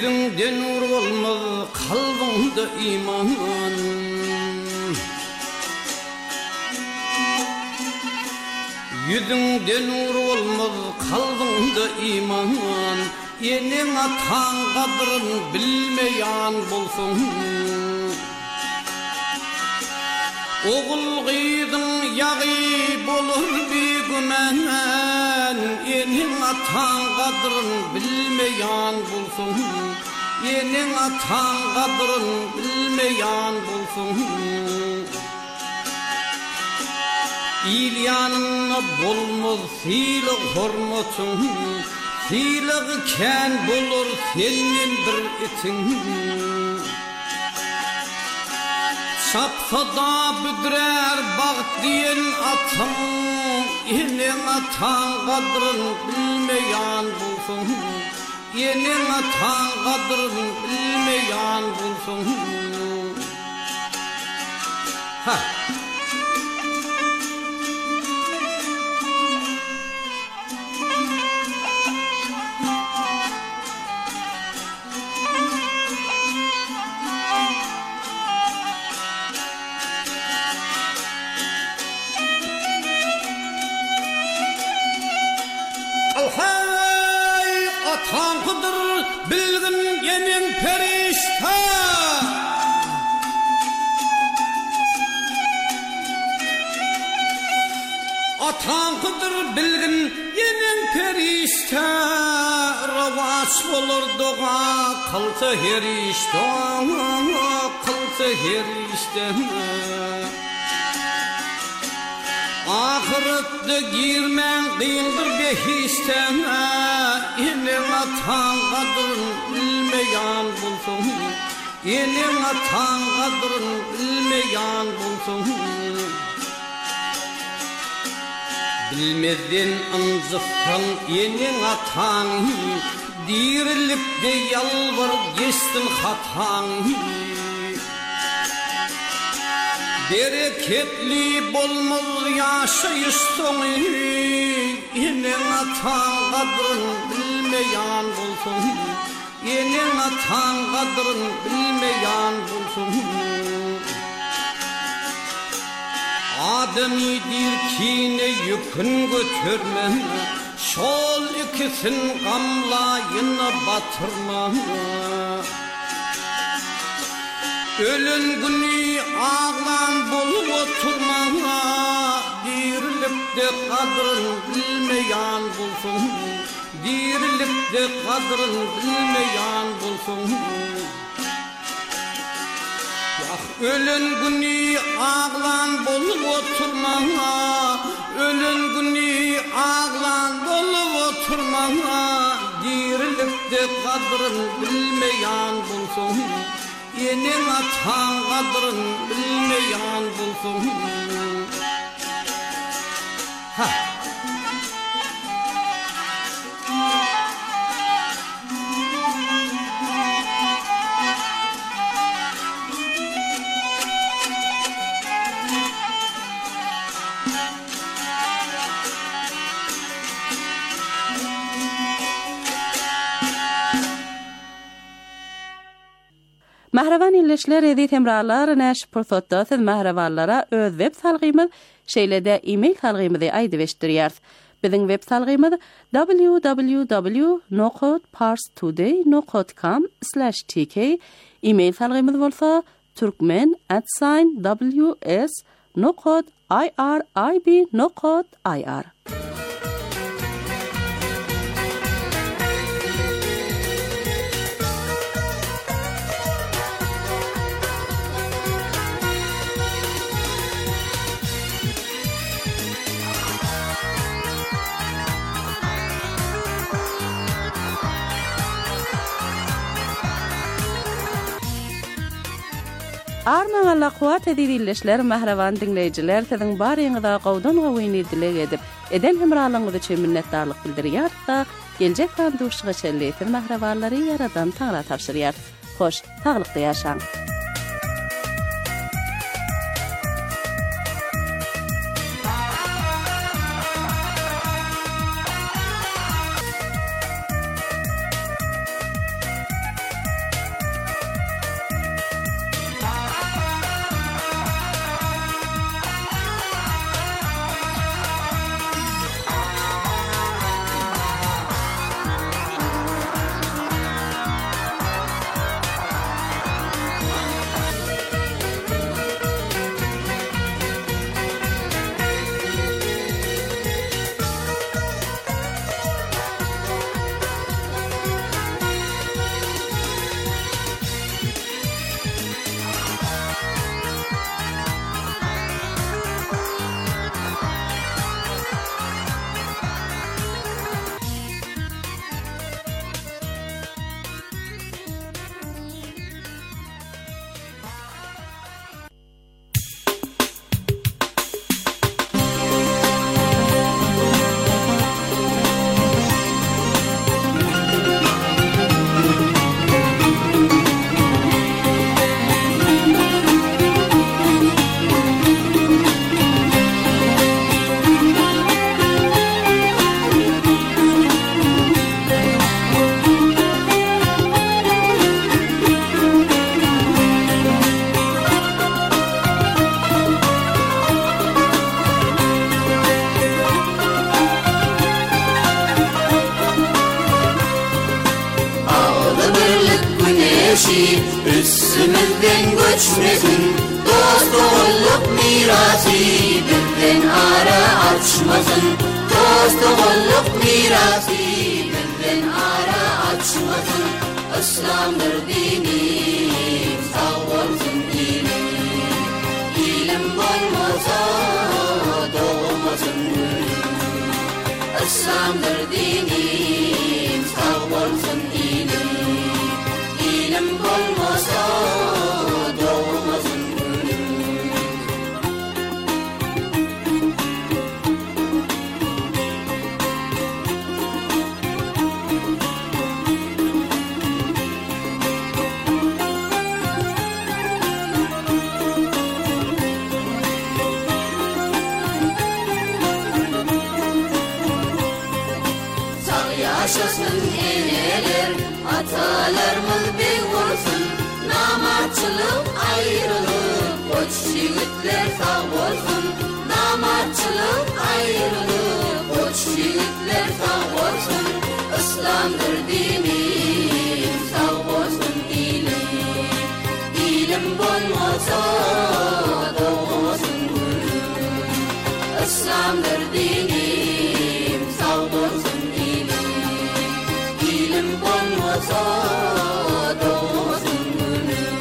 Yüzünden nur olmaz kalbimde iman. Yüzünden nur olmaz kalbimde iman. Enin atan kadrın bilmeyen bulsun. Oğul gıydın yağı bulur bir gümen. Enin atan kadrın bilmeyen bulsun. Enin atan kadrın bilmeyen bulsun. İlyanına bulmaz silik hormatın. Silik ken bulur senin bir itin. Çapsada büdrer bağıt diyen atın. Enin atan kadrın bilmeyen bulsun. Enin atan kadrın bilmeyen bulsun. Ha. Tankıdır bilgin yemin perişta. Atankıdır bilgin yemin perişta. Ravaç olur doğa kılsa her işte. Kılsa her işte. Ahirette girmen kıyındır behişten. Enin atan kadrın bilmeyen bulsun. Enin atan kadrın bilmeyen bulsun. Bilmedin ınzıfın enin atan. Dirilip de yalvar geçtin hatan. Bereketli bolmaz yaşayış sonu. Enin atan kadrın bilmeyen bulsun. Enin atan kadrın bilmeyen bulsun. Ademidir kine yükün götürme. Şol ikisin gamlayını batırma. Ölün günü ağlan bulup oturma. Dirilip de kadrın bilmeyen bulsun. Dirilip de kadrın bilmeyen bulsun. Ölün günü ağlan bulup oturma. Ölün günü ağlan bulup oturma. Dirilip de kadrın bilmeyen bulsun. Enin atan kadrın bilmeyen bulsun. Ha. Mahravan illeşler edit hemralar näş pursatda siz mahravanlara öz web salgymyz şeýlede e-mail salgymyzy aýdyp Bizim web salgymyz www.nocodeparstoday.com/tk. E-mail salgymyz bolsa turkmen@ws.irib.ir. Arman Allah kuat edilişler mahravan dinleyiciler sizin barýyňyza gowdan gowyny dilek edip eden hemralygyňyzy üçin minnetdarlyk bildirýär da geljek banduşyga şerleýär mahrawanlary yaradan taňra tapşyrýar. Hoş, taglykda ýaşaň. beşi üstümüzden göçmesin. Dost oğulluk mirası bizden ara açmasın. Dost oğulluk mirası bizden ara açmasın. İslam'dır dinim, sağ olsun ilim. İlim olmasa doğmasın gülüm. İslam'dır dinim, sağ olsun ilim. İlim olmasa doğmasın gülüm. Yaşasın eneler, atalarımız bir olsun. Namatçılık ayrılık, koç yiğitler sağ olsun. Namatçılık ayrılık, koç yiğitler sağ olsun. İslam'dır dinim, sağ olsun ilim. İlim olmasa doğmasın gülüm. İslam'dır dinim, sağ olsun. Olmasa doğmasın gülüm.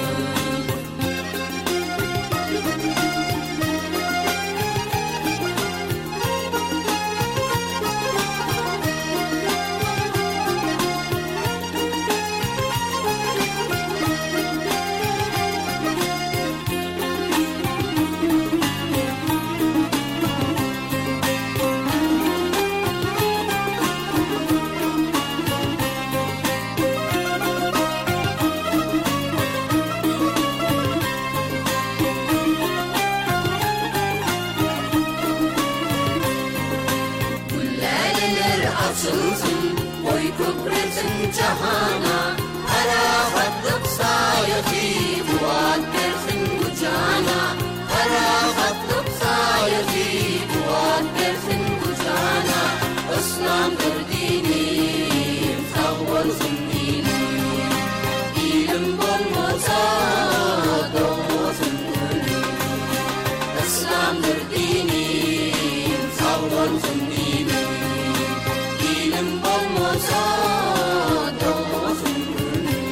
Açılsın, boy kükresin cahana. Arafatlık sayesi, duat versin bu cana. Arafatlık sayesi, duat versin bu cana. İslam'dır dinim, sağ olsun ilim. İlim olmasa doğmasın gülüm. İslam'dır dinim, sağ olsun ilim. Olmasa doğmasın gülüm.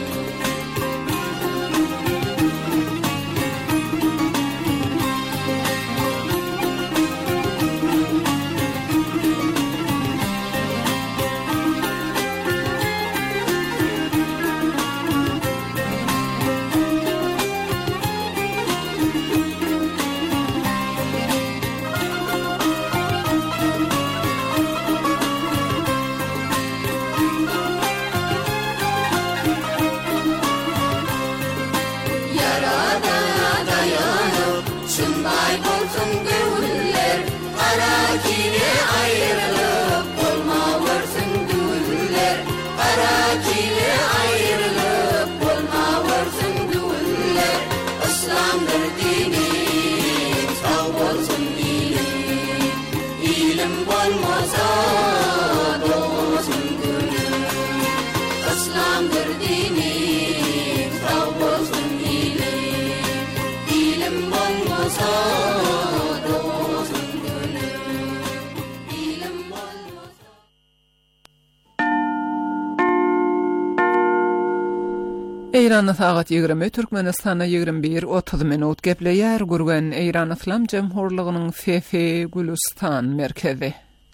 Eýran sagat 20, Türkmenistana 21:30 minut gepleýär gurgan Eýran Islam Jemhurlygynyň Fefe Gülistan merkezi.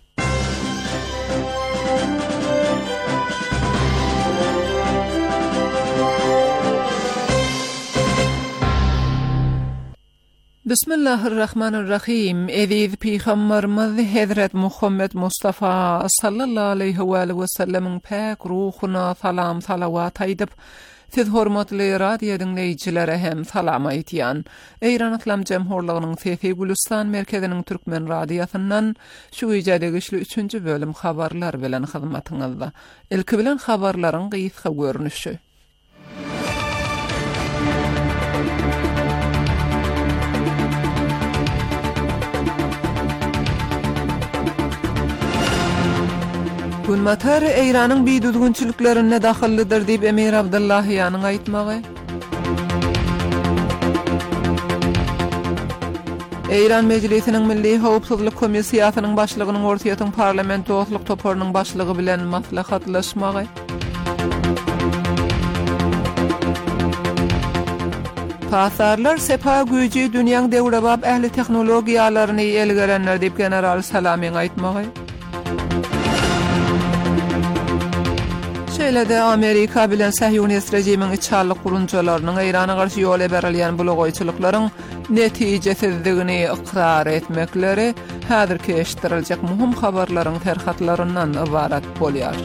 Bismillahirrahmanirrahim. Eziz Peygamberimiz Hazret Muhammed Mustafa sallallahu aleyhi ve sellem'in pak ruhuna salam salavat aýdyp, siz hormatly radio dinleýijilere hem salam aýtýan. Eýran Islam Jemhurlygynyň Fefe Gülistan merkeziniň türkmen radiosyndan şu ýerde güçlü 3-nji bölüm habarlar bilen hyzmatyňyzda. Ilki bilen habarlaryň gysga görnüşi. Günmatar Eýranyň biýdüzgünçiliklerine dahillidir diýip Emir Abdullahyanyň aýtmagy. Eýran Mejlisiniň Milli Howpsuzlyk Komissiýasynyň başlygynyň ortaýatyň parlament dostluk toparynyň başlygy bilen maslahatlaşmagy. Pasarlar sepa güýji dünýäň dewrebap ähli tehnologiýalaryny elgerenler diýip general Salamiň aýtmagy. Şeýle-de Amerika bilen Sahyonist rejimiň içarlyk gurunjalarynyň Eýrana garşy ýol berilýän blogoýçylyklaryň netijesizligini ikrar etmekleri häzirki eşitdiriljek muhim habarlaryň terhatlaryndan ibarat bolýar.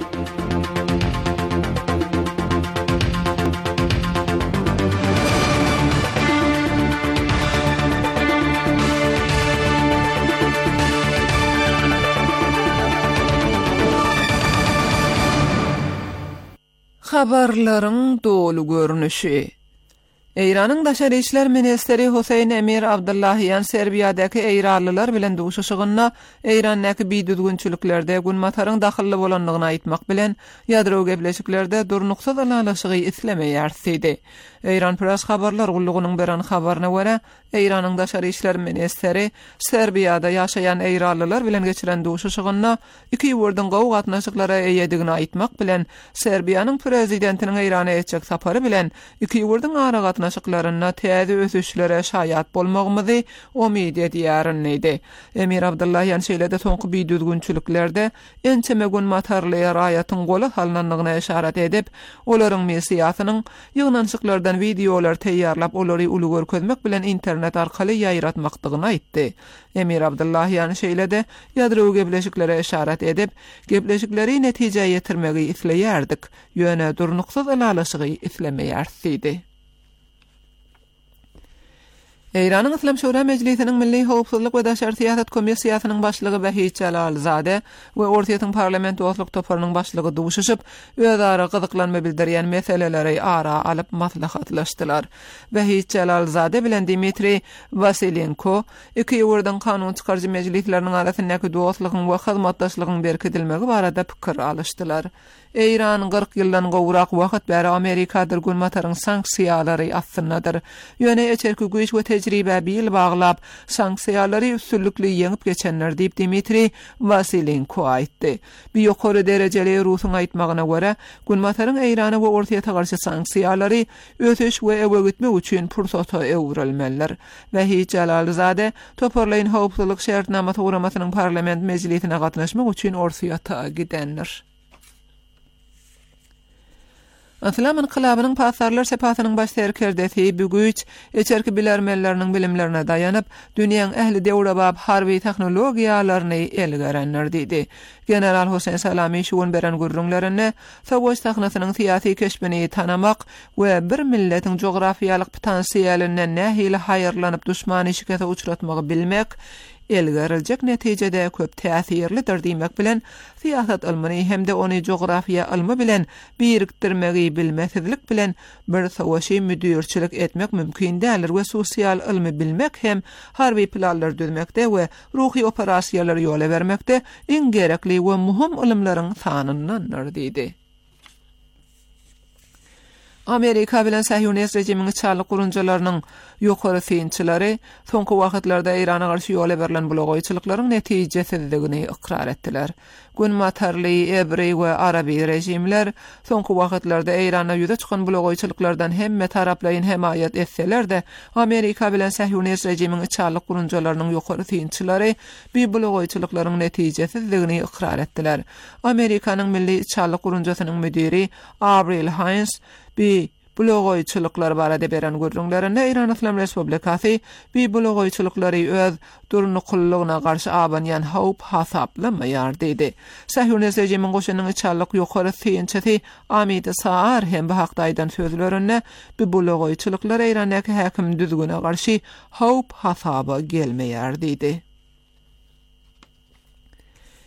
Habarlaryň dolu görnüşi. Eýranyň Daşary işler ministeri Husayn Emir Abdullahyan Serbiýadaky eýranlylar bilen duşuşygyna Eýranyňky biýdüzgünçiliklerde Günmataryň dahilli bolanlygyny aýtmak bilen ýadro gepleşiklerde durnuksuz alalaşygy islemeýärdi. Eýran Press habarlar gullugynyň beren habaryna görä, Eýranyň Daşary işler ministeri Serbiýada ýaşaýan eýranlylar bilen geçiren duşuşygyna iki ýurdun gowy gatnaşyklara eýedigini aýtmak bilen Serbiýanyň prezidentiniň Eýrana etjek sapary bilen iki ýurdun ara gatnaşyklaryna täze ösüşlere şaýat bolmagymyzy umid edýärdi. Emir Abdullahyan şeýle-de soňky biýdüzgünçiliklerde ençeme Günmatarlyga raýatyň goly halnanlygyna işaret edip, olaryň missiýasynyň ýygnançyklardan videolar teýýarlap olary uly görkezmek bilen internet arkaly ýaýratmakdygyny aýtdy. Emir Abdullahyan şeýle-de ýadro gepleşiklere işaret edip, gepleşikleri netije ýetirmegi isleýärdik, ýöne durnuksuz alalaşygy islemeýärdi. Eýranyň Islam Şura Mejlisiniň Milli Howpsuzlyk we Daşary Siýasat Komissiýasynyň başlygy Wahid Jalalzade we ortaýatyň parlament dostluk toparynyň başlygy duşuşyp, özara gyzyklanma bildirýän meseleleri ara alyp maslahatlaşdylar. Wahid Jalalzade bilen Dmitri Vasilenko iki ýurdun kanun çykarjy mejlisleriniň arasyndaky dostlugyň we hyzmatdaşlygyň berkidilmegi barada pikir alışdylar. Eýran 40 ýyldan gowrak wagt bäri Amerikadyr Günmataryň sanksiýalary astyndadyr. Ýöne eçerki güýç we tejribe bil baglap sanksiýalary üstünlikli ýeňip geçenler diýip Dmitri Vasilenko aýtdy. Bir ýokary derejeli Rusyň aýtmagyna görä, Günmataryň Eýrana we ortaýa garşy sanksiýalary ötüş we ewe gitmek üçin pursata ewrilmeler. Wahid Jalalzade toparlaýan howpsuzlyk şertnamaty uramasynyň parlament mejlisine gatnaşmak üçin ortaýa gidenler. Islam inqilabynyň pasarlar sepatynyň baş serkerdesi bugüç eçerki bilermelleriniň bilimlerine dayanıp dünýäň ähli dewrebap harby tehnologiýalaryny elgerenler diýdi. General Husayn Salami şuun beren gurrunlaryny sowgaş sahnasynyň syýasy keşbini tanamak we bir milletiň jografiýalyk potensiýalynyň nähili haýyrlanyp düşmany şikayete uçratmagy bilmek elgeriljek netijede köp täsirlidir diýmek bilen siýasat ilmini hemde ony jografiýa ilmi bilen birikdirmegi bilmesizlik bilen bir sowgaşy müdirçilik etmek mümkin dälir we sosial ilmi bilmek hem harby planlar düzmekde we ruhy operasiýalary ýola bermekde iň gerekli we muhim ilimleriň sanyndandyr diýdi. Amerika bilen Sahyonist rejimiň çarlyk gurunjalarynyň ýokary synçylary soňky wagtlarda Eýrana garşy ýola berilen blogoýçylyklaryň netijesizligini ikrar etdiler. Günmatarly, Ebri we Arabi rejimler soňky wagtlarda Eýrana ýüze çykan blogoýçylyklardan hemme taraplaryň hemaýat etseler-de, Amerika bilen Sahyonist rejimiň çarlyk gurunjalarynyň ýokary synçylary bu blogoýçylyklaryň netijesizligini ikrar etdiler. Amerikanyň milli çarlyk gurunjasynyň müdiri Avril Haines bi blogoýçylyklar barada beren görüňlerini Eýran Islam Respublikasy bi blogoýçylyklary öz durnukullygyna garşy abanýan howp hasaplamaýar diýdi. Sahyonist rejimiň goşunyň çarlyk ýokary synçysy Amid Saar hem bu hakda aýdan sözlerini bi blogoýçylyklar Eýranyňky häkim düzgüne garşy howp hasaba gelmeýär diýdi.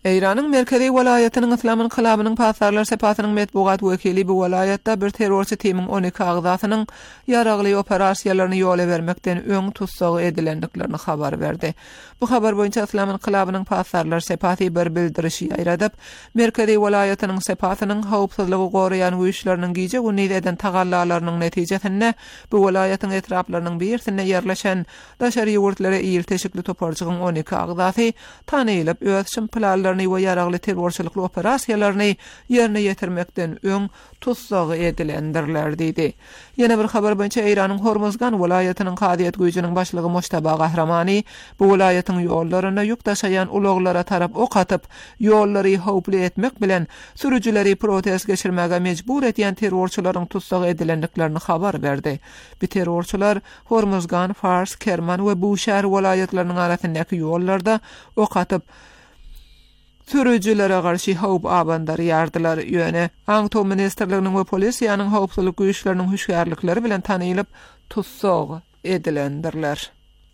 Eýranyň merkezi welaýatynyň Islam inqilabynyň pasarlar sepatynyň metbuat wekili bu welaýatda bir terrorçy temiň 12 agzatynyň ýaragly operasiýalaryny ýola bermekden öň tutsagy edilendiklerini habar berdi. Bu habar boýunça Islam inqilabynyň pasarlar sepaty bir bildirişi ýaýradyp, merkezi welaýatynyň sepatynyň howpsuzlygy goraýan güýçleriniň giýje günnide eden tagallalarynyň netijesinde bu welaýatyň etraplarynyň birisinde ýerleşen daşary ýurtlary ýyl teşikli toparjygyň 12 agzaty tanylyp öýtüşim planlaryny we ýaragly terrorçylykly operasiýalaryny ýerine ýetirmekden öň tutsagy edilendirler diýdi. Ýene bir habar boýunça Eýranyň Hormuzgan welaýatynyň Qadiýet güýjüniň başlygy Mujtaba Gahramany bu welaýatyň ýollaryna ýük taşaýan ulaglara tarap ok atyp, ýollary howply etmek bilen sürüjileri protest geçirmäge mejbur etýän terrorçylaryň tutsagy edilendiklerini habar berdi. Bu terrorçylar Hormuzgan, Fars, Kerman we Buşar welaýatlarynyň arasyndaky ýollarda ok atyp sürüjilere garşy howp abandary ýardylar. Ýöne Aňto ministrliginiň we polisiýanyň howpsuzlyk güýçleriniň hüşgärlikleri bilen tanylyp tutsag edilendirler.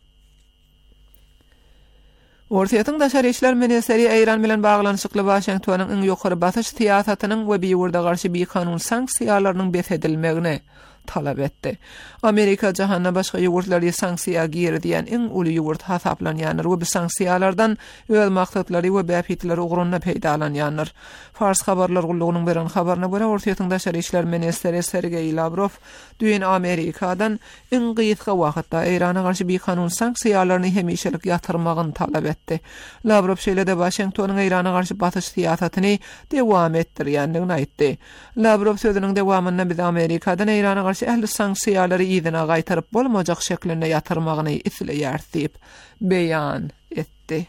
Ortaýatyň daşary işler ministeri Eýran bilen baglanyşykly Washingtonyň iň ýokary basyş siýasatynyň we biýurda garşy bir kanun sanksiýalarynyň besedilmegini talap etdi. Amerika jahanda başga ýurtlarga sanksiýa girdiýän iň uly ýurt hasaplanýanlar we bu sanksiýalardan öz maksatlary we bäpitleri ugrunda peýdalanýanlar. Fars habarlar gullugynyň beren habaryna görä Ortaýatyň daşary işler ministeri Sergey Lavrov düýün Amerikadan iň gysga wagtda Eýrana garşy bir kanun sanksiýalaryny hemişelik ýatyrmagyny talap etdi. Lavrov şeýle-de Washingtonyň Eýrana garşy batyş siýasatyny dewam etdirýändigini aýtdy. Lavrov sözüniň dewamynda biz Amerikadan Eýrana garşy ähli sanksiýalary ýygyna gaýtaryp bolmajak şeklinde ýatyrmagyny isleýär diýip beýan etdi.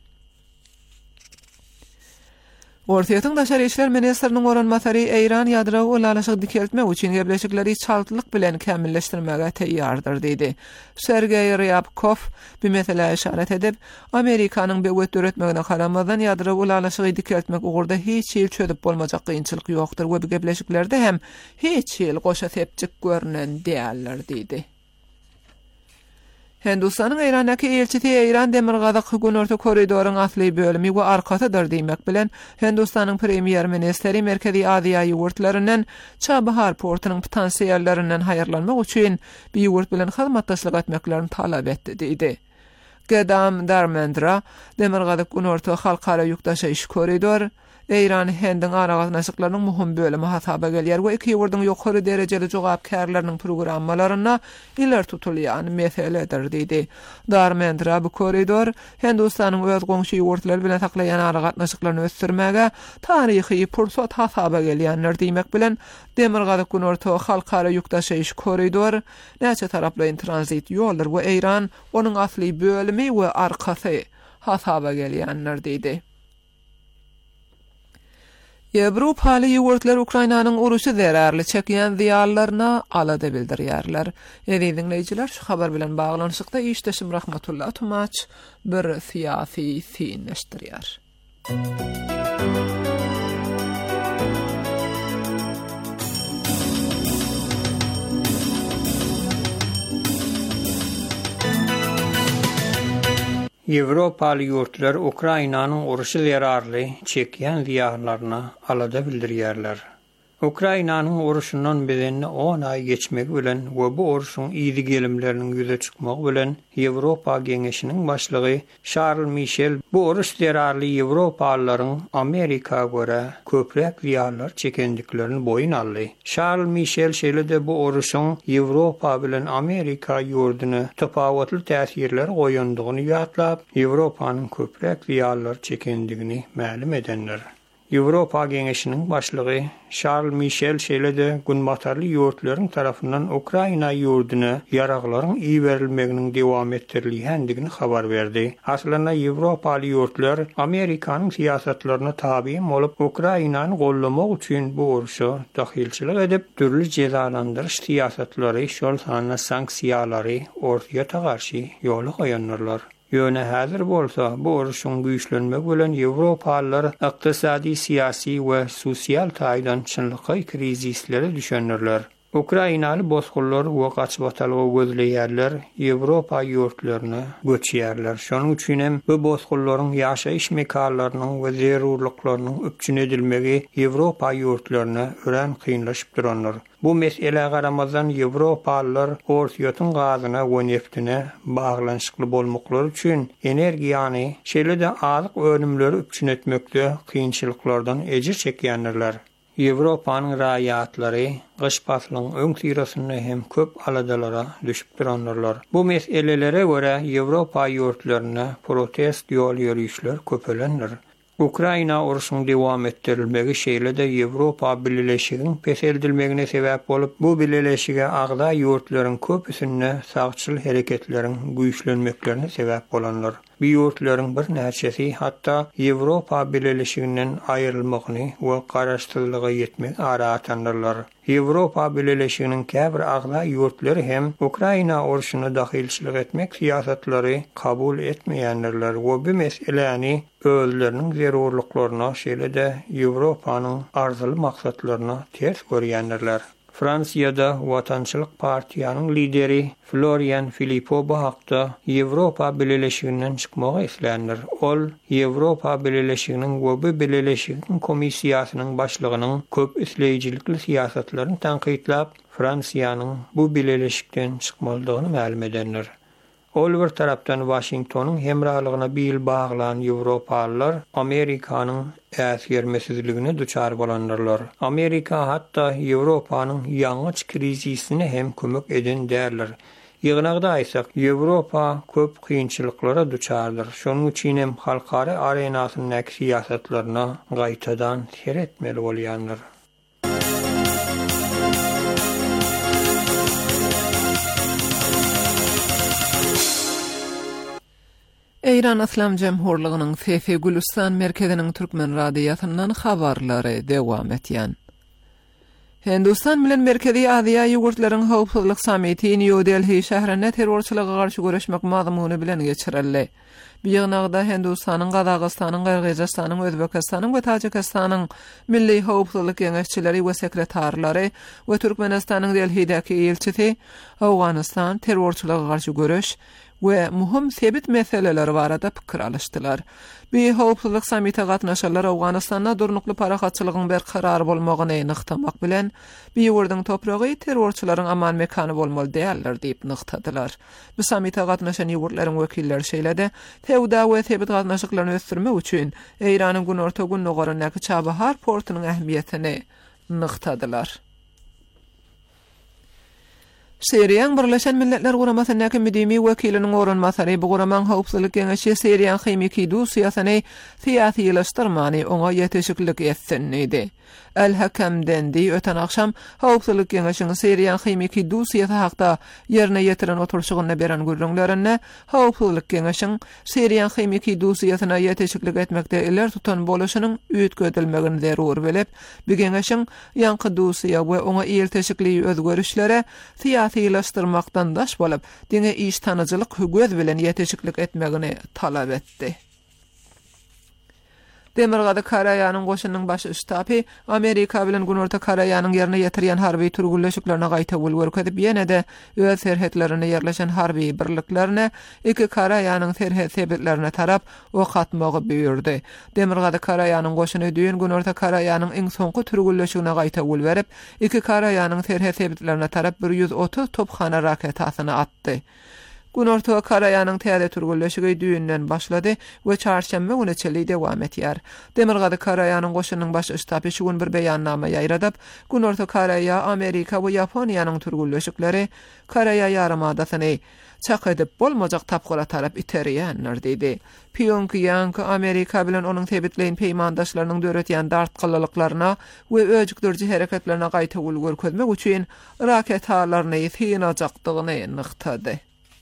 Ortaýatyň daşary işler ministriniň oranmasary Eýran ýadro ulanyşyk dikeltmek üçin gebleşikleri çaltylyk bilen kämilleşdirmäge teýýardyr diýdi. Sergey Ryabkov bu mesele işaret edip, Amerikanyň bu öwretmegine garamadan ýadro ulanyşygy dikeltmek ugurda hiç ýyl çödüp bolmajak kynçylyk ýokdur we bu gebleşiklerde hem hiç ýyl goşa sepçik görünen diýerler diýdi. Hindistanyň Eýrandaky elçisi Eýran demirgazyk Günorta koridoryň asly bölümi we arkasydyr diýmek bilen Hindistanyň premier ministeri Merkezi Aziýa ýurtlarynyň Çabahar portynyň potansiýallarynyň haýyrlanmak üçin bir ýurt bilen hyzmatdaşlyk etmeklerini talap etdi diýdi. Gedam Darmendra demirgazyk Günorta halkara ýükdaşyş koridor Eýran hendin aragaşyklarynyň muhim bölümi hasaba gelýär we iki ýurdyň ýokary derejeli jogapkärläriniň programmalaryna iler tutulýan meseledir diýdi. Darmendra bu koridor Hindistanyň öz goňşy ýurtlary bilen saklaýan aragaşyklaryny ösdürmäge taryhy pursat hasaba gelýänler diýmek bilen demirgazyk Günorta halkara ýükdaşyş koridor näçe taraply transit ýoldur we Eýran onuň asly bölümi we arkasy hasaba gelýänler diýdi. Ýewropaly ýurtlar Ukrainanyň uruşy zerarly çekýän ziýanlaryna alada bildirýärler. Dinleýijiler, şu habar bilen baglanyşykda işdeşim Rahmatullah Tumaç bir siýasy synleşdirýär. Ýewropaly ýurtlar Ukrainanyň uruşy zerarly çekýän ziýanlaryna alada bildirýärler. Ukrainanyň uruşundan bedenine 10 ay geçmek bilen we bu uruşyň ýygy gelimleriniň ýüze çykmagy bilen Ýewropa Geňeşiniň başlygy Charles Michel bu uruş zerarly Ýewropalylaryň Amerika görä köprek ziýanlar çekendiklerini boyun aldy. Charles Michel şeýle-de bu uruşyň Ýewropa bilen Amerika ýurduny tapawatly täsirler goýandygyny ýatlap, Ýewropanyň köprek ziýanlar çekendigini ma'lum edenler. Ýewropa Geňeşiniň başlygy Charles Michel şeýle-de günbatarly ýurtlaryň tarapyndan Ukraina ýurduny ýaraklaryň iýerilmeginiň dowam etdirilýändigini habar berdi. Aslynda Ýewropaly ýurtlar Amerikanyň siýasatlaryna tabi bolup Ukrainany gollamak üçin bu uruşa dahilçilik edip, türli cezalandyryş siýasatlary, şol sanyna sanksiýalary ortaýa garşy ýoly goýanlar. Ýöne häzir bolsa bu uruşyň güýçlenmegi bilen Ýewropalylar ykdysady, siýasy we sosial taýdan çynlyky krizislere düşenler. Ukrainalı bozgullar we gaçbatalga gözleýärler, Ýewropa ýurtlaryna göçýärler. Şonuň üçin hem bu bozgullaryň ýaşaýyş mekanlarynyň we zerurlyklarynyň öpçün edilmegi Ýewropa ýurtlaryna ören kynlaşyp duranlar. Bu mesele garamazdan Ýewropalılar ortaýotun gazyna we neftine baglanyşykly bolmaklary üçin energiýany şeýle-de azyk önümleri öpçün etmekde kynçylyklardan ejir çekýänler. Ýewropanyň raýatlary gyş faslynyň öň tirasyny hem köp aladalara düşüp duranlar. Bu meselelere görä Ýewropa ýurtlaryna protest ýol ýürüýüşler köpelenler. Ukraina urusynyň dowam etdirilmegi şeýle-de Ýewropa Birleşiginiň peşeldilmegine sebäp bolup, bu birleşige agda ýurtlaryň köpüsine sagçyl hereketleriň güýçlenmeklerine sebäp bolanlar. Bu ýurtlaryň bir näçesi hatda Ýewropa Birleşiginden aýrylmagyny we garaşdyrlyga ýetmek aratanlar. Ýewropa Birleşiginiň käbir agda ýurtlary hem Ukraina urusyna dahilçilik etmek siýasatlary kabul etmeýänler we bu meseleni özleriniň zerurlyklaryna şeýle-de Ýewropanyň arzuly maksatlaryna ters görýänler. Fransiýada Watançylyk partiýanyň lideri Florian Philippot bu hakda Ýewropa Birleşiginden çykmagy islenir. Ol Ýewropa Birleşiginiň we bu Birleşigiň komissiýasynyň başlygynyň köp isleýijilikli siýasatlaryny tanqidlap, Fransiýanyň bu birleşikden çykmalydygyny ma'lum edenler. Oliver tarapdan Washingtonyň hemralygyna bil baglan Ýewropalylar Amerikanyň äsgermesizligine duçar bolanlar. Amerika hatda Ýewropanyň ýangyç krizisine hem kömek eden därler. Ýygnagda aýsak, Ýewropa köp kynçylyklara duçardyr. Şonuň üçin hem halkara arenasynyň siýasatlaryna gaýtadan seretmeli bolýanlar. Eýran Islam Jemhurlygynyň Fefe Gülistan merkeziniň türkmen radiýasyndan habarlary dowam etýän. Hindistan bilen Merkezi Aziýa ýurtlaryň howpsuzlyk samiti New Delhi şäherinde terrorçylyga garşy görüşmek mazmuny bilen geçirildi. Bu ýagnagda Hindistanyň, Gazagystanyň, Kyrgyzstanyň, Özbekistanyň we Tajikistanyň milli howpsuzlyk geňeşçileri we sekretarlary we Türkmenistanyň Delhidäki elçisi Awganistan terrorçylyga garşy görüş we muhim sebit meseleleri barada pikir alışdylar. Bu howpsuzlyk samiti gatnaşanlar Awganistanda durnukly parahatçylygyň berqarar bolmagyny nyktamak bilen bu ýurdyň topragy terrorçylaryň aman mekany bolmaly däldir diýip nyktadylar. Bu samiti gatnaşan ýurtlaryň wekilleri şeýle-de tewda we sebit gatnaşyklaryny ösdürmek üçin Eýranyň günorta gün nogarynyň Çabahar portunyň ähmiýetini nyktadylar. Seriýan Birleşen Milletler Guramasynyň müdimi wekiliniň oranmasary bu guramaň howpsuzlyk geňeşi Seriýan hemiki dusyýasyny siýasylaşdyrmany oňa ýeteşiklik etsin idi. El-Hakam dendi öten akşam howpsuzlyk geňeşiniň Seriýan hemiki dusyýasy hakda ýerine ýetiren oturşygyny beren gürrüňlerine howpsuzlyk geňeşiniň Seriýan hemiki dusyýasyna ýeteşiklik etmekde iler tutan boluşynyň üýtgedilmegini zerur bilip, bu geňeşiň ýanky dusyýa we oňa ýelteşikli özgörüşlere siýasylaşdyrmakdan daş bolup, diňe iş tanyjylyk göz bilen ýeteşiklik etmegini talap etdi. Demirgady Karaýanyň goşunyň baş üstapi Amerika bilen Günorta Karaýanyň ýerine ýetirýän harby turgulleşiklerine gaýta bolwerkedip ýene-de öz serhetlerine ýerleşen harby birliklerine iki Karaýanyň serhet sebitlerine tarap ok atmagy buyurdy. Demirgady Karaýanyň goşuny düýün Günorta Karaýanyň iň soňky turgulleşigine gaýta bolwerip, iki Karaýanyň serhet sebitlerine tarap 130 topxana raketasyny atdy. Günorta Karaýanyň täze turgulleşigi düýünden başlady we çarşamba güni çeli dowam etýär. Demirgady Karaýanyň goşunyň baş üstapi şu gün bir beýannama ýaýradyp, Günorta Karaýa, Amerika we Ýaponiýanyň turgulleşikleri Karaýa ýarymadasyny çak edip bolmajak tapgyra tarap iterýänler diýdi. Pyongyang Amerika bilen onuň tebitleýän peýmandaşlarynyň döretýän dartgylyklaryna we öjükdirji hereketlerine gaýta ulgurmak üçin raket halaryny ýetiňjakdygyny nyktady.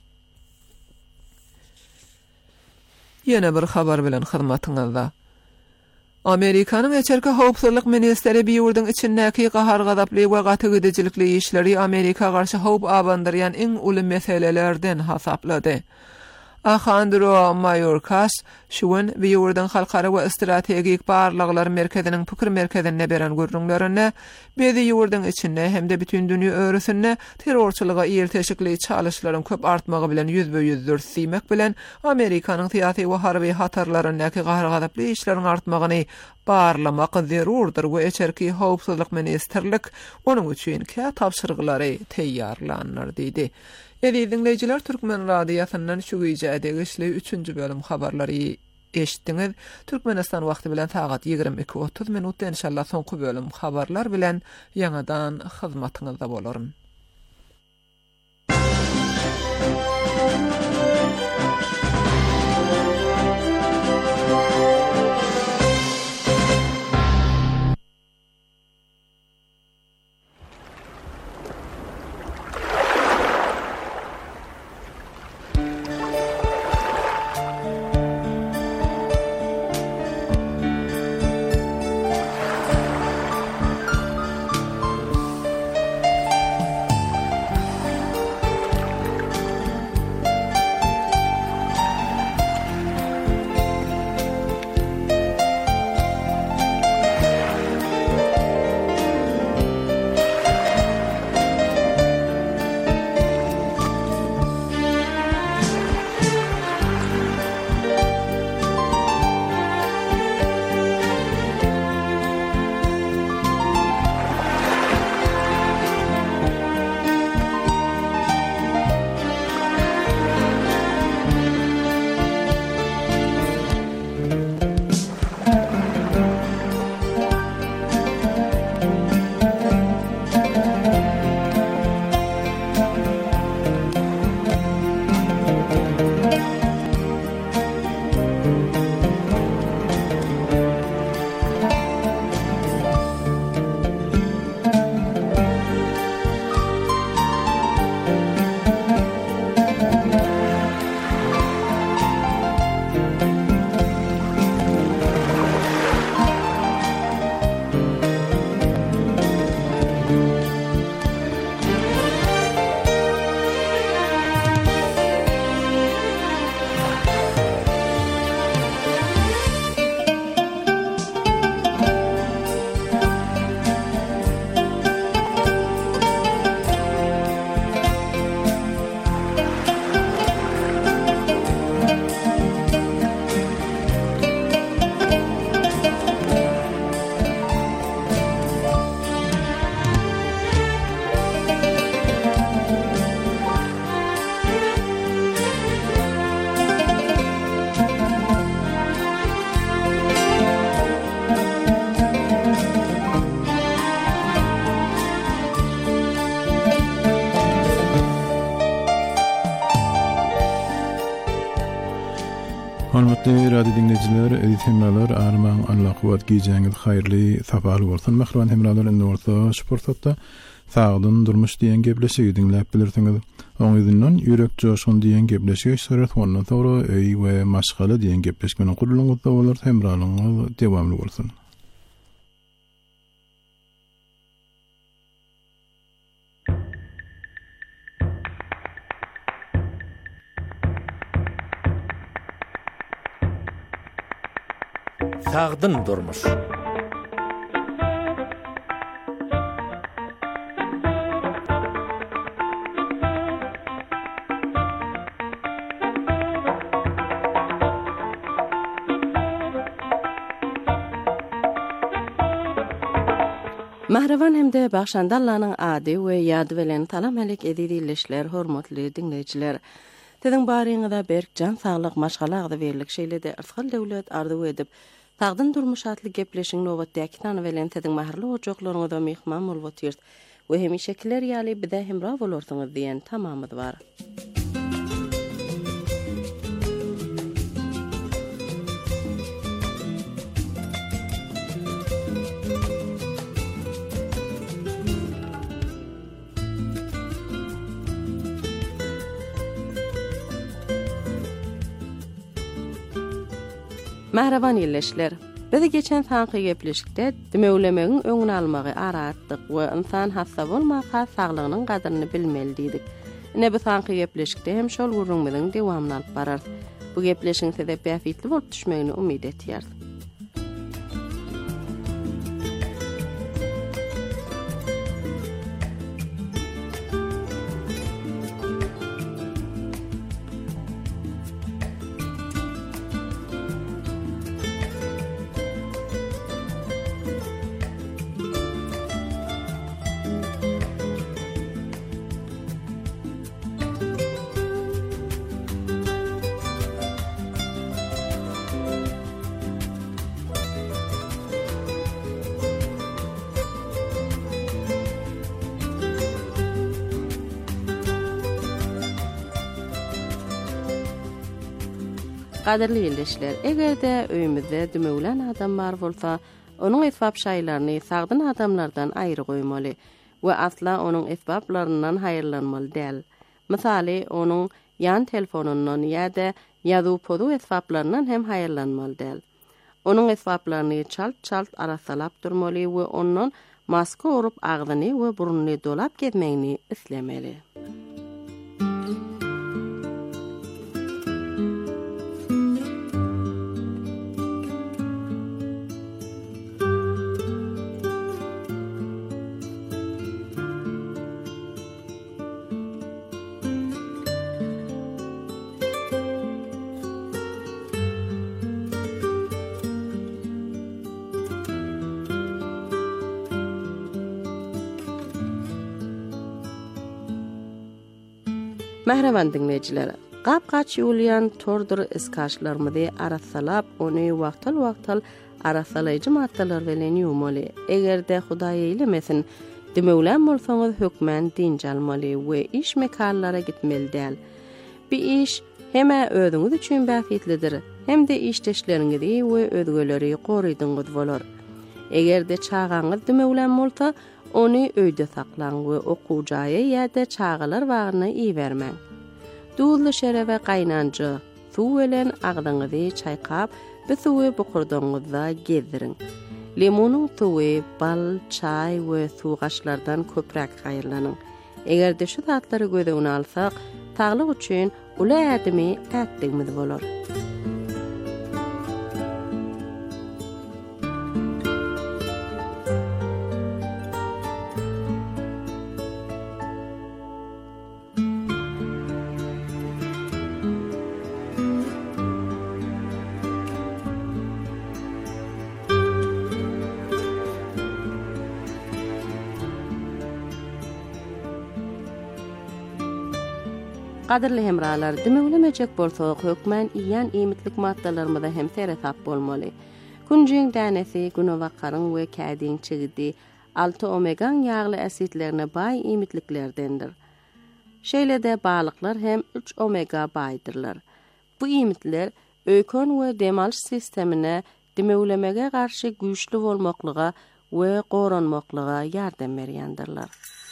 Yine bir habar bilen hyzmatyňyzda. Amerikanyň eçerki howpsuzlyk ministeri bir ýurdyň içindäki gahar gazaply we gatygydyjylikli işleri Amerika garşy howp abandyrýan iň uly meselelerden hasaplady. Alejandro Mayorkas şuun we ýurdan halkara we strategik barlyklar merkeziniň pikir merkezine beren görnüklerine bezi ýurdan içinde hem de bütün dünýä örüsinde terrorçylyga ýerteşikli çalyşlaryň köp artmagy bilen ýüzbe-ýüz dürtmek bilen Amerikanyň syýasy we harby hatarlaryndaki gaýrgadaply işleriň artmagyny barlamak zerurdur we eçerki howpsuzlyk ministrlik onuň üçin kä tapşyrıklary teýýarlanýar diýdi. Dinleyijiler, Türkmen radiosynyň şu güýje edegişli 3-nji bölüm habarlary eşitdiňiz. Türkmenistan wagty bilen saat 22:30 minutda inşallah soňky bölüm habarlar bilen ýa-dan hyzmatyňyzda bolarym. Hormatly radio dinleyijiler, edit hemralar, arman Allah kuwat giýjäňiz haýyrly, safaly bolsun. Mahrawan hemralar indi orta sportda sagdyn durmuş diýen gepleşigi dinläp bilirsiňiz. Oň ýüzünden ýürek joşun diýen gepleşigi şerat ondan sonra öý we maşgala diýen gepleşmeni gurulňyzda bolar, hemralyňyz dewamly bolsun. Sagdyn durmuş. Mahrawan hemde Bagşandallanyň ady we ýady bilen talam elek edilýärler, hormatly dinleyijiler. Teziň baryňyzda Berkjan saglyk maşgalagda berilip şeýlede asgal döwlet arzu edip Sagdyn durmuş atly gepleşiň nowatdaky tany bilen teziň mahrly ojaklaryňyzda mehman bolup ýert we hemişekiler ýaly bide hemra bolarsyňyz diýen tamamyz bar. Mahrawan ýerleşler. Biz geçen sanky gepleşikde demewlemegiň öňüni almagy aratdyk we insan hassa bolmasa saglygynyň gadyryny bilmeli diýdik. Ne bu sanki gepleşikde hem şol gurrunmyň dewamyny alyp barar. Bu gepleşiň sebäp bäfitli bolup düşmegini umyd etýär. Qadirli ýerleşler, egerde öýümizde dümeglen adam bar bolsa, onuň esbab şaýlaryny sagdyn adamlardan aýry goýmaly we asla onuň esbablaryndan haýyrlanmaly däl. Misaly, onuň ýan telefonundan ýa-da ýazy podu esbablaryndan hem haýyrlanmaly däl. Onuň esbablaryny çalt arasalap durmaly we ondan maska urup agdyny we burnuny dolap gezmegini islemeli. Mähreban dinleýijiler, gap-gaç ýolýan tordur iskaşlarymyzy arasalap, ony wagtal arasalaýjy maddalar bilen ýuwmaly. Egerde Hudaý eýlemesin, demeglen bolsaňyz hökmen dinç almaly we iş mekanlara gitmeli däl. Bir iş heme özüňiz üçin bäfitlidir, hem de işdeşleriňizi we özgeleri goraýdyňyz bolar. Egerde çağaňyz demeglen bolsa, ony öýde saklaň we okujaýa ýa-da çağalar wagyna iýermeň. Duzly şerewe gaýnanjy suw bilen agdyňyzy çaýkap, bu suwy bukurdaňyzda gezdirin. Limonyň suwy, bal, çaý we suwgaçlardan köpräk haýyrlanyň. Egerde şu zatlary göze alsak, saglyk üçin uly ädimi ätdigimiz bolar. Qadirli hemralar, demeglemejek bolsak, hökmen iýen iýmitlik maddalarymyza hem teretap bolmaly. Kunjiň dänesi, günowakaryň we kädiň çigidi 6 omegan ýagly asitlerine baý iýmitliklerdendir. Şeýlede balyklar hem 3 omega baýdyrlar. Bu iýmitler öýkön we demalş sistemine demeglemege garşy güýçli bolmaklyga we goranmaklyga ýardam berýändirler.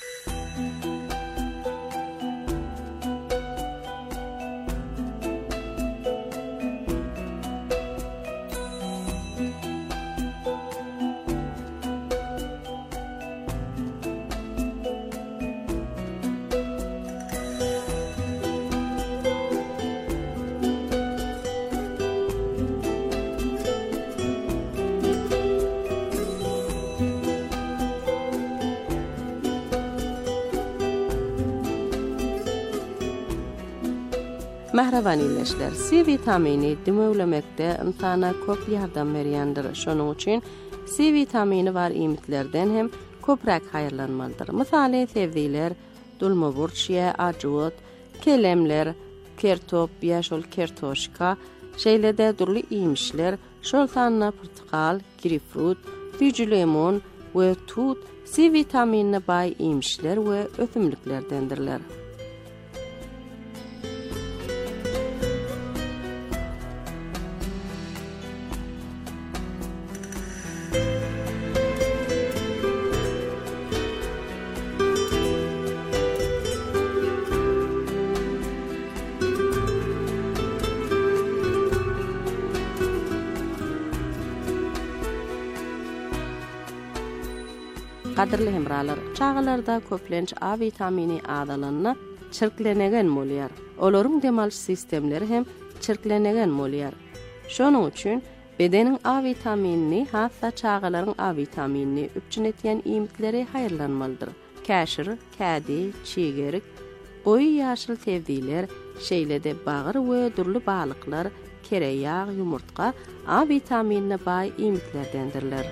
Mähreban ýerleşler, C vitamini demeglemekde insana köp ýardam berýändir. Şonuň üçin C vitamini bar iýmitlerden hem köpräk haýyrlanmalydyr. Misaly, sebzeler, dulma burçya, ajwat, kelemler, kertop, ýaşul kertoşka, şeýlede durly iýmişler, şol sanna portakal, greypfrut, süýjü lemon we tut C vitaminine baý iýmişler we ösümliklerdendirler. Qadirli hemralar, çağalarda köplenç A vitamini adalanyna çirklenegen bolýar. Olaryň demal sistemleri hem çirklenegen bolýar. Şonuň üçin bedeniň A vitaminini, hatda çağalaryň A vitaminini üpçün etýän iýmitleri haýyrlanmalydyr. Käşir, kädi, çigerik, goýy ýaşyl tebdiler, şeýlede bagyr we durly balyklar, kereýag, ýumurtga A vitaminine baý iýmitlerdendirler.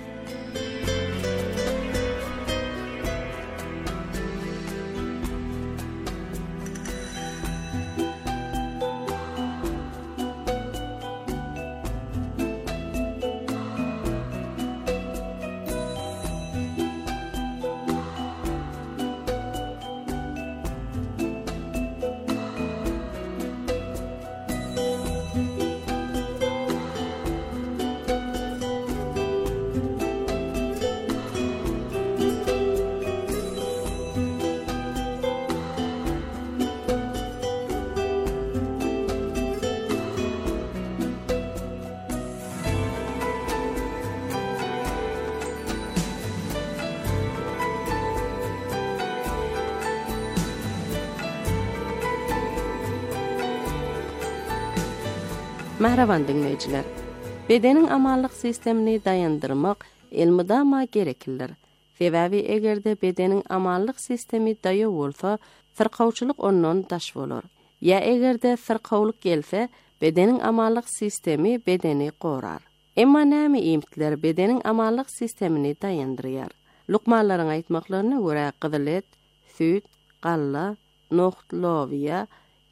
Mahravan dinleyijiler, bedeniň amallyk sistemini daýandyrmak elmydama gereklidir. Sebäbi egerde bedeniň amallyk sistemi daýa bolsa, sırkawçylyk ondan daş bolar. Ya egerde sırkawlyk gelse, bedeniň amallyk sistemi bedeni gorar. Emma näme iýmitler bedeniň amallyk sistemini daýandyrýar? Lukmanlaryň aýtmaklaryna görä gyzyl et, süt, galla, noht, lowiýa,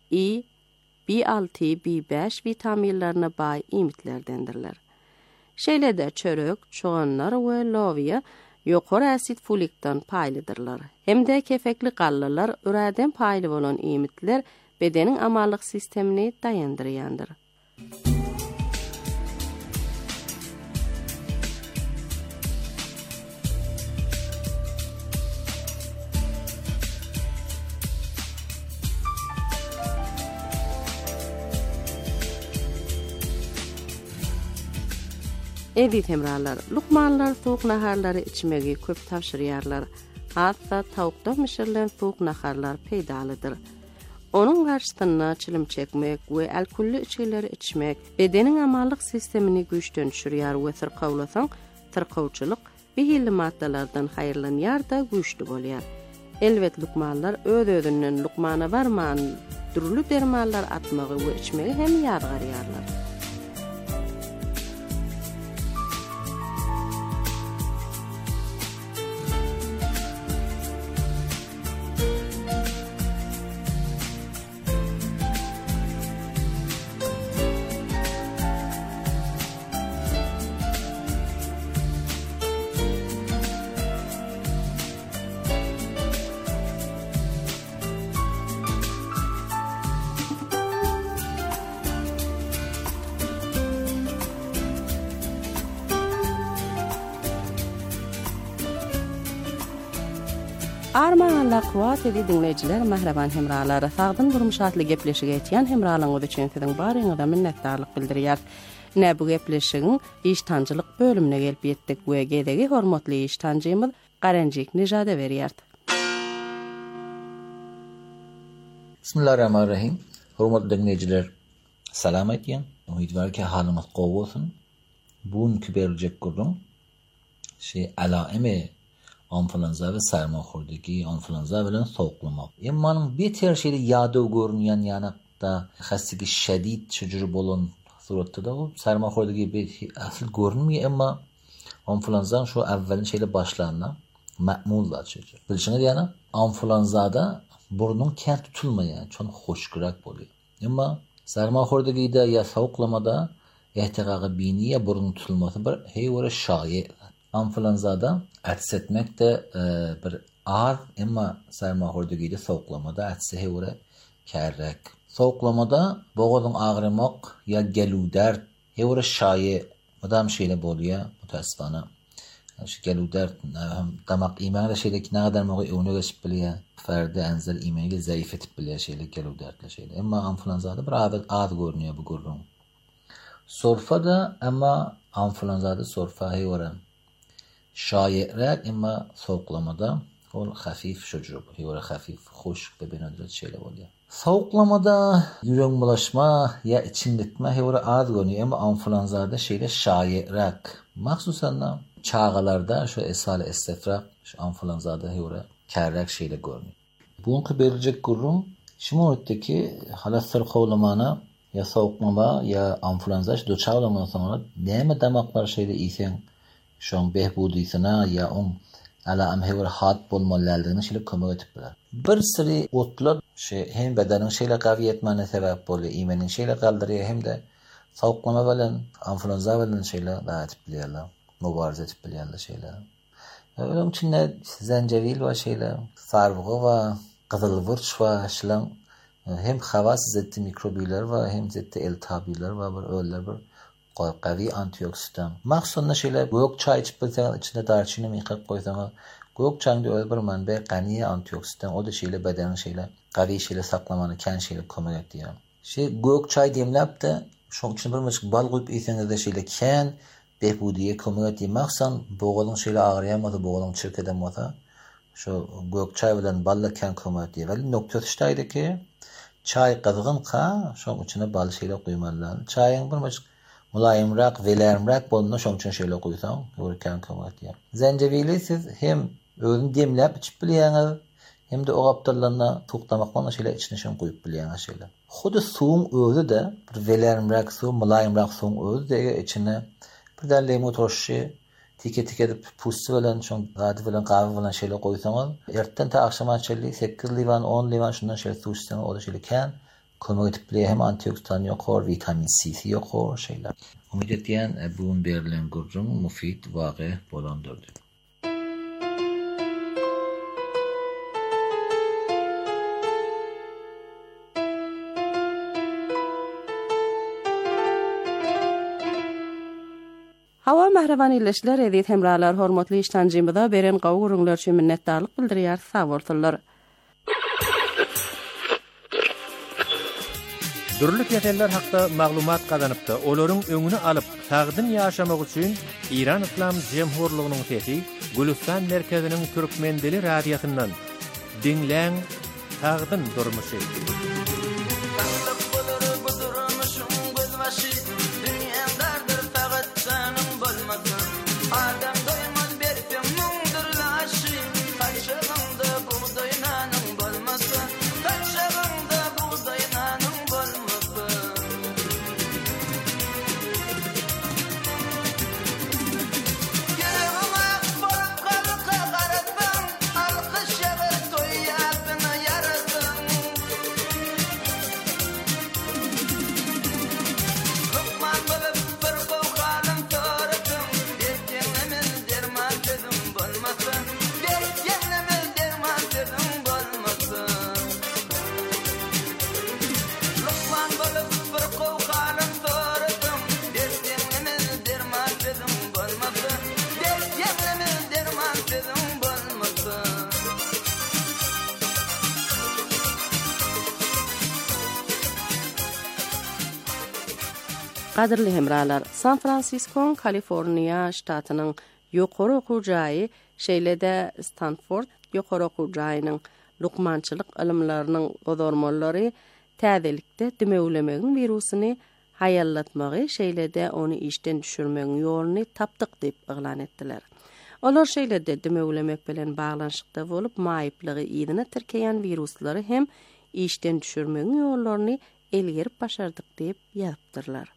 B6, B5 vitaminlerine baý iýmitlerdendirler. Şeýlede çörek, çoğanlar we lowiýa ýokary asid folikdan paýlydyrlar. Hemde kefekli gallalar üräden paýly bolan iýmitler bedeniň amallyk sistemini daýandyrýandyr. Edit hemralar, lukmanlar soğuk naharları içmegi köp tavşırýarlar. Hatda tavukda mişirilen soğuk naharlar peýdalydyr. Onun garşysyna çilim çekmek we alkollü içkileri içmek bedeniň amallyk sistemini güýçden düşürýär we sırkawlasaň, sırkawçylyk behilli maddalardan haýyrlanýar da güýçli bolýar. Elbet lukmanlar öz-özünden lukmana barman durly dermanlar atmagy we içmegi hem ýadgarýarlar. Armağanla kuat edi dinleyijiler, mahraban hemralary, sagdyn durmuşatly gepleşige etýän hemralaryňyz üçin siziň baryňyza minnetdarlyk bildirýär. Nä bu gepleşigiň iştanjylyk bölümine gelip ýetdik we gedegi hormatly iştanjymyz Garanjik Nijada berýär. Bismillahirrahmanirrahim. Hormatly dinleyijiler, salam etýän. Umidvar ki halyňyz gowy bolsun. Bugünkü berjek gurrun alaimy influenza ve sarmakhordagi, influenza bilen soğuklama. Emma beter şeýle ýada görünýän ýanakda hastigi şedid çyjyry bolan suratda da o sarmakhordagi asl görünmüyor, emma influenza şu awwel şeýle başlanýan ma'mullar çyjyr. Bilşiňiz ýana influenzada burnuň kän tutulmaýan, çoň hoşgyrak bolýar. Emma sarmakhordagida ýa soğuklamada ehtigagy biniýe burnuň tutulmasy bir heýwara şaýy. Influenzada ats etmek de bir ağır, emma sarmakhordagida soğuklamada atsa heýwara kärrek. Soğuklamada boğazın ağrımak ya geludert heýwara şaýy adam şeýle bolýar mutassifana. Şu geludert damak iýmegi şeýle ki nädär mogy öňe geçip bilýär. Ferdi enzel iýmegi zaýyf etip bilýär şeýle geludertle şeýle. Emma influenzada bir az görünýär bu gurrun. Sorfada emma influenzada sorfa heýwara şaýyrrak, emma soğuklamada ol hafif şucurup, yora hafif hoş ve benadret şeyler oluyor. Soğuklamada yüreğin bulaşma ya içimditme yora az görünüyor ama influenza'da şeyle şayirak. Mahsusen çağalarda şu esale estefra şu influenza'da yora kärrak şeyle görünüyor. Bunun berecek gurum şimottaki halatsır qowlamana ya soğuklama ya influenza şu çağlamadan sonra näme damaklar şeyle isen şoň behbudysyna ya on ala amhewer hat bolmalarlygyny şeýle kömek edip biler. Bir siri otlar hem bedeniň şeýle gawy etmene sebäp bolýar, imeniň şeýle galdyrýar hem de soğuklama bilen influenza bilen şeýle dätip bilýärler, mübarize edip bilýärler şeýle. Öňe içinde zencevil we şeýle sarwygy we qızılwurç we şeýle hem havas zeddi mikrobiyler we hem zeddi eltabiler we bir öller bir qawi antioksidan. Maksudna şeýle göök çay içip bilseň içinde darçyny miqap goýsaň, göök çaýda öl bir manbä gany antioksidan o da şeýle bedeniň şeýle qawi şeýle saklamany kän şeýle kömek edýär. Göök çay demläpdi, şoň üçin bir myşk bal goýup ýeseňiz de şeýle kän behbudiýe kömek edýär. Maksud boğalyň şeýle agyrýanmasa, boğalyň çirkedemasa, şu göök çay bilen balla kän kömek edýär. Bäli nokta tutuşdaýdyky çay qızgynka, şoň içine bal şeýle goýmalar. Çaýyň bir myşk mulayimrak, velermrak bolna şoň üçin şeýle goýsaň, görkän kömek edýär. Zencevili siz hem özüni demläp içip bilýäňiz, hem de o gapdarlaryna tuqtamakla şeýle içine şoň goýup bilýäňiz şeýle. Hudy suwuň özü de bir velermrak suw, mulayimrak suwuň özü de içine bir däl lemon toşy tike edip pusty bilen şoň gady bilen gawy bilen şeýle goýsaňyz, erten ta akşama çelli 8 liwan, 10 liwan şundan şeýle suw içseň, o da şeýle kän kömek edip bilýär, hem antioksidan ýokar, vitamin C ýokar şeýler. Umid edýän bugun berilen gurrun mufid wagı bolandyrdy. Hawa mahraban illeşler edit hemralar hormatly iştanjymyza beren gowrunlar üçin minnetdarlyk bildirýär, sag bolsunlar. Dürlük yeterler hakda maglumat kazanıpdy. Olaryň öňüni alyp, sagdyn ýaşamak üçin İran İslam Jemhurlygynyň tesi Gülistan merkeziniň Türkmendeli radiýasyndan dinläň sagdyn durmuşy. Qadirli hemralar, San Francisco, Kaliforniya ştatynyň ýokary okuw jaýy, şeýle-de Stanford ýokary okuw jaýynyň lukmançylyk ilmlarynyň gozarmallary täzelikde demeglemegiň wirusyny hayallatmagy, şeýle-de ony işden düşürmegiň ýoluny tapdyk diýip eglan etdiler. Olar şeýle-de demeglemek bilen baglanşykda bolup, maýyplygy ýygyny tirkeýän wiruslary hem işden düşürmegiň ýollaryny elgirip başardyk diýip ýazypdyrlar.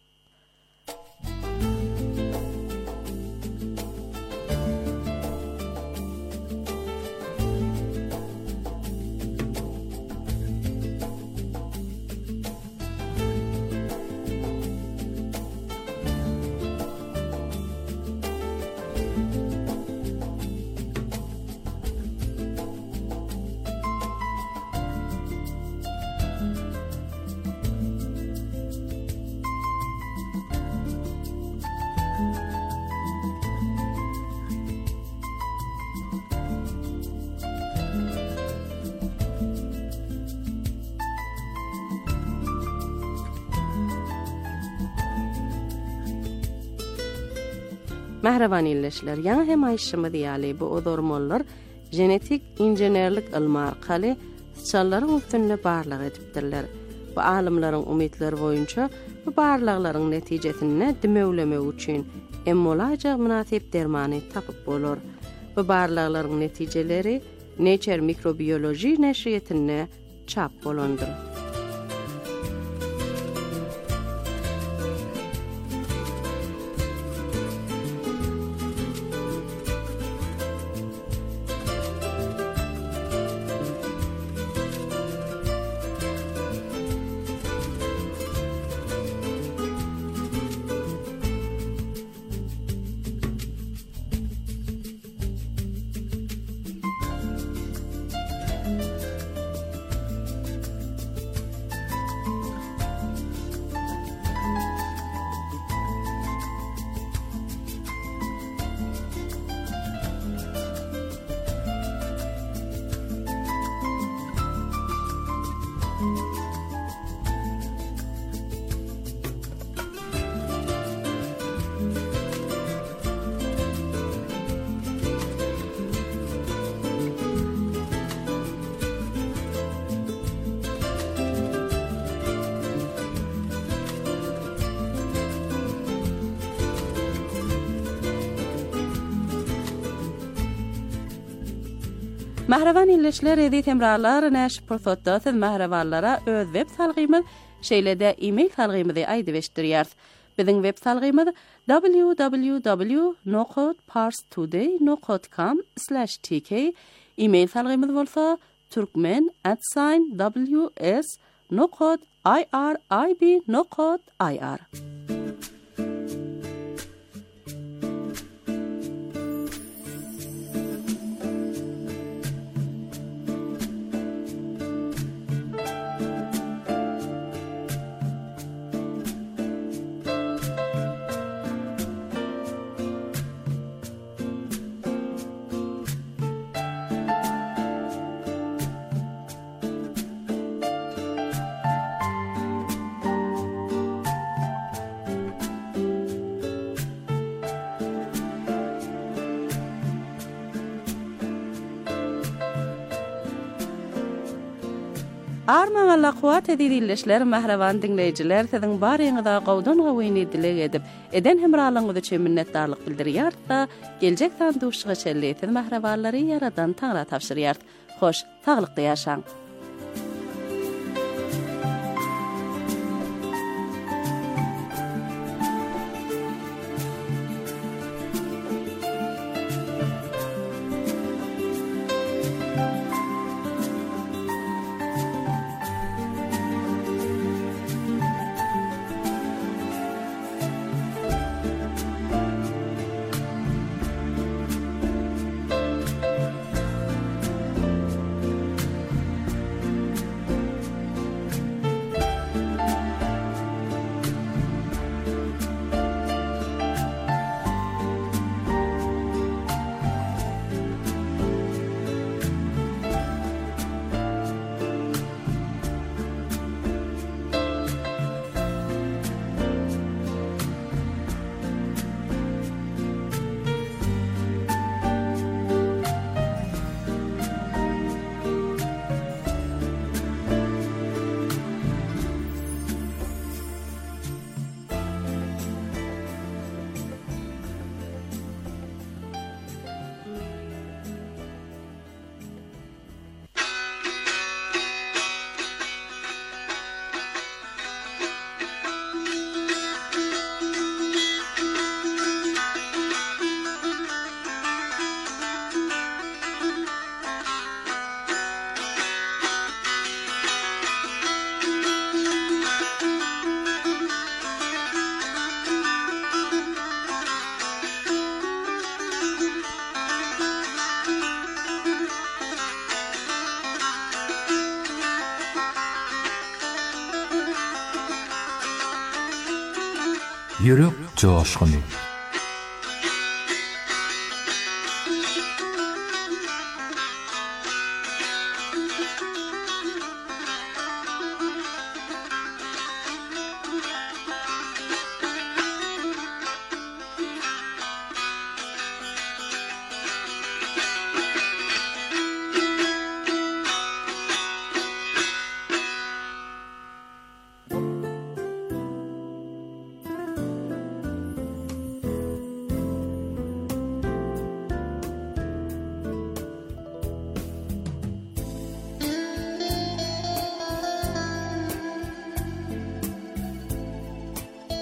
Mahraban illeşler, ýa hem aýşymy diýäli bu odormallar genetik injenerlik ilmi arkaly sıçanlaryň üstünde barlyk edipdirler. Bu alimlaryň umytları boýunça bu barlyklaryň netijesini demewlemek üçin emmolaja münasip dermany tapyp bolar. Bu barlyklaryň netijeleri Nature Microbiology neşriyetinde çap bolandyr. Mahravan illeşler edit emralar näş portotda mahravallara öz web salgymyz şeýlede e-mail salgymyzy aýdyp eşdirýär. Biziň web salgymyz www.noqodparstoday.com/tk. E-mail salgymyz bolsa turkmen@ws.noqod.ir. Arman Allah kuwat edilişler mahravan dinleyijiler siziň baryňyza gowdan gowýny dilek edip eden hemralygyňyz üçin minnetdarlyk bildirýär da geljek sanduşyga çelleýän mahrawallary yaradan taňra tapşyrýar. Hoş, taglykda ýaşaň. Yürek coşkunu.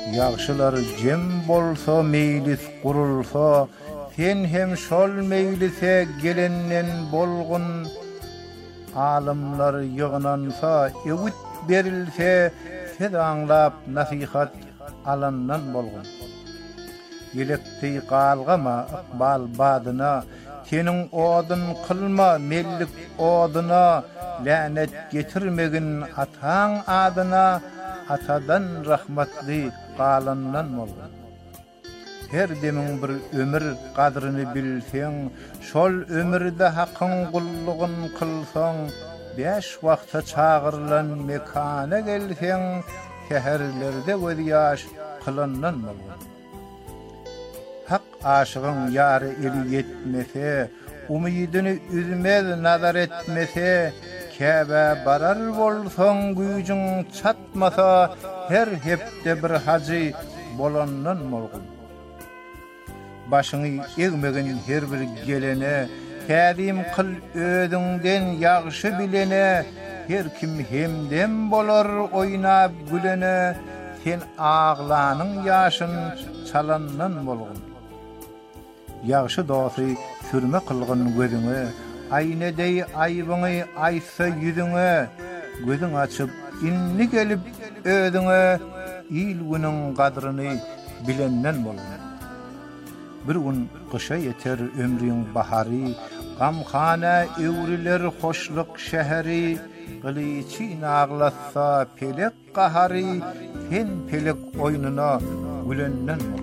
Ýagşylar jem bolsa meýlis gurulsa, sen hem şol meýlise gelenden bolgun. Alimler ýygnansa, ewit berilse, tez aňlap nasihat alandan bolgun. Yelekti galgama ykbal badyna, senin odun kılma mellik oduna, lanet getirmegin ataň adyna, atadan rahmatly galandan bolgun. Her demin bir ömür kadrını bilseň, şol ömürde hakyň gullugyny kılsaň, 5 wagta çağırılan mekana gelseň, şäherlerde göz ýaş kılandan bolgun. Hak aşıgın ýary eli yetmese, umidini üzmez nazar etmese, Käbe barar bolsaň güýjüň çatmasa, her hepde bir hacı bolandan bolgun. Başyny egmegin her bir gelene, täzim kıl özüňden ýagşy bilene, her kim hemdem bolar oýnap gülene, sen ağlanyň ýaşyn çalandan bolgun. Ýagşy dosy sürme kılgyn gözüňe, aýnedey aýbyňy aýsa ýüzüňe, gözüň açyp inni gelip özüňe, ilgüniň gadryny bilenden bolgun. Bir gün kışa yeter ömrüň bahary, gamhana ewriler hoşluk şäheri, glyçyn aglatsa pelek gahary, sen pelek oýnuna gülenden bolgun.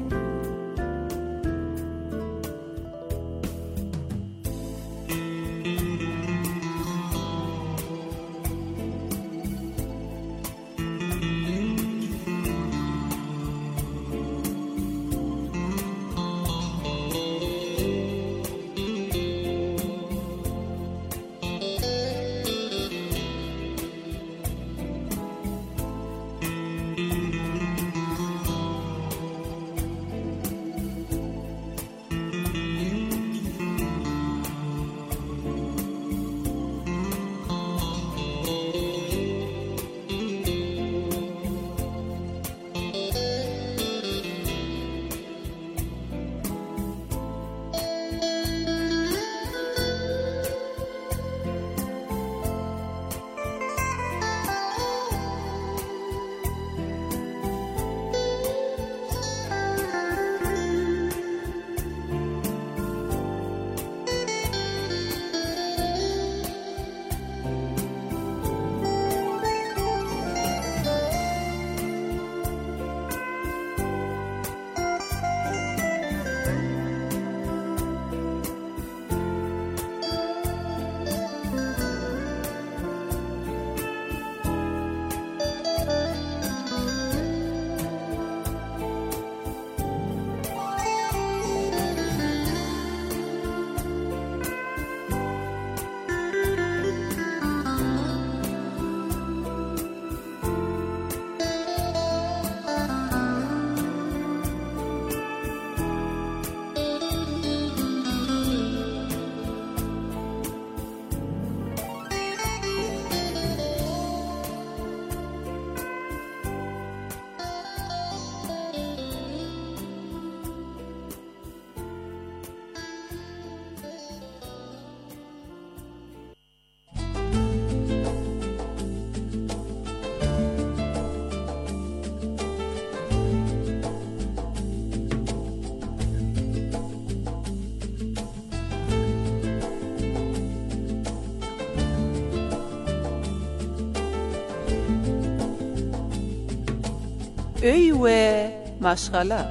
Öy we maşgala.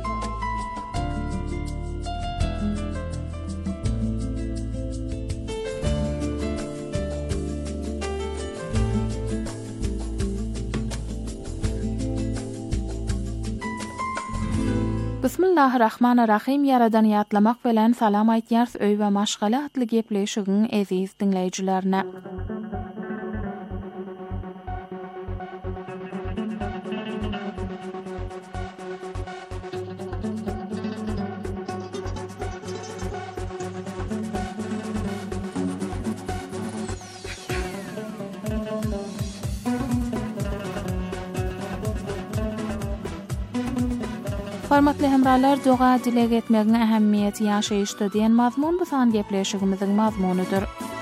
Bismillahirrahmanirrahim. Yaradan ýatlamak bilen salam aýtýars öý we maşgala atly gepleşigiň eziz dinleýijilerine. Hormatly hemralar, doga dileg etmegiň ähemmiyeti ýaşaýyşda diýen mazmun bu san gepleşigimiziň mazmunudur.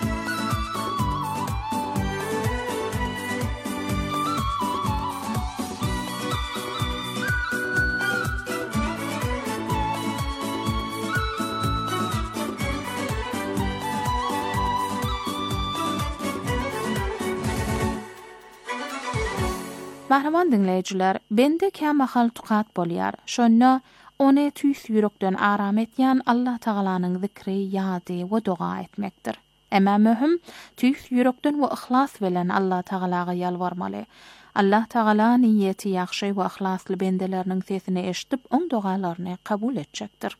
Mahraman dinleyijiler, bende kämahal tuqat bolýar. Şonda ony tüýs ýürekden aram etýän Allah Tagalanyň zikri, ýady we doga etmekdir. Emma möhüm, tüýs ýürekden we ihlas bilen Allah Tagalaga ýalwarmaly. Allah Tagala niýeti ýaxşy we ihlasly bendeleriniň sesini eşitip, oň dogalaryny kabul etjekdir.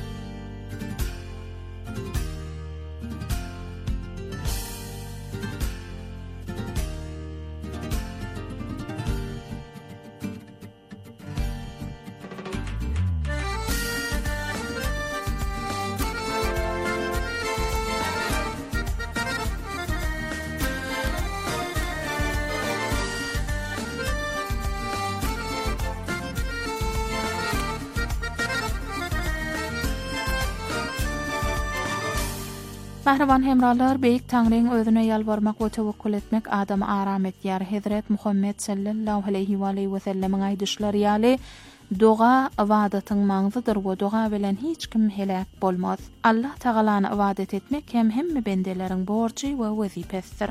Mahravan hemralar, beýik Taňryň özüne ýalbarmak we tewekkül etmek adamy aram etýär. Hazrat Muhammed sallallahu aleyhi we sellemiň aýdyşlary ýaly doga ibadatyň maňzydyr we doga bilen hiç kim helak bolmaz. Allah Tagalany ibadet etmek hem hemme bendeleriň borçy we wezipesidir.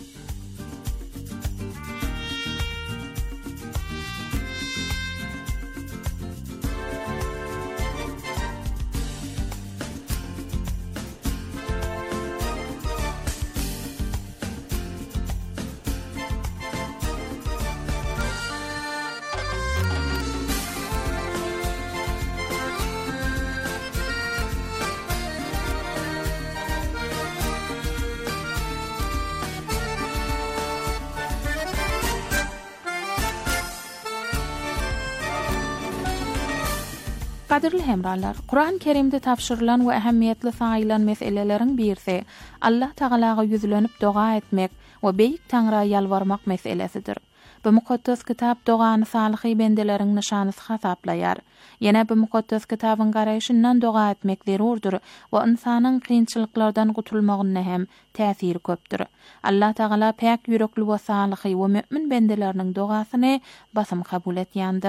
Kadirli hemralar, Kur'an-ı Kerimde tapşyrylan we ähemmiyetli saýylan meseleleriň birisi Allah Tagalaga ýüzlenip doga etmek we beýik Taňra ýalwarmak meselesidir. Bu mukaddes kitap dogany salyhy bendeleriň nişanysy hasaplaýar. Ýene bu mukaddes kitabyň garaýşyndan doga etmek zerurdur we insanyň kynçylyklardan gutulmagyna hem täsiri köpdür. Allah Tagala pek ýürekli we salyhy we mümin bendeleriniň dogasyny basym kabul etýändir.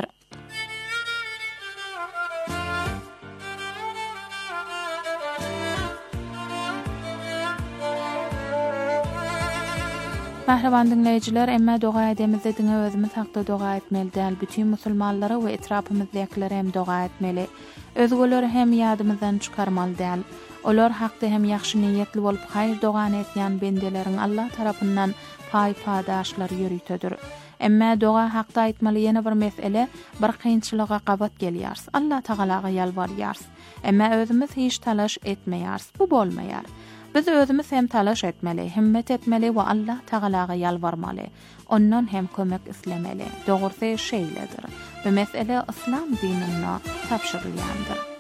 Mahravan dinleyijiler, emma doga edemizde diňe özümiz hakda doga etmeli däl. Bütün musulmanlara we etrapymyzdakilere hem doga etmeli. Özgöleri hem ýadymyzdan çykarmaly däl. Olar hakda hem ýaxşy niýetli bolup haýır doga etýän bendeleriň Allah tarapyndan paý-padaşlary ýörüýtedir. Emma doga hakda aýtmaly ýene bir mesele, bir kynçylyga gabat gelýär. Allah Tagalaga ýalbarýar. Emma özümiz hiç talaş etmeýär. Bu bolmaýar. Biz özümüz hem talaş etmeli, himmet etmeli ve Allah Tagalaga ýalbarmaly. Ondan hem kömek islemeli. Dogry şeýledir. Bu mesele İslam dinine tapşyrylýandyr.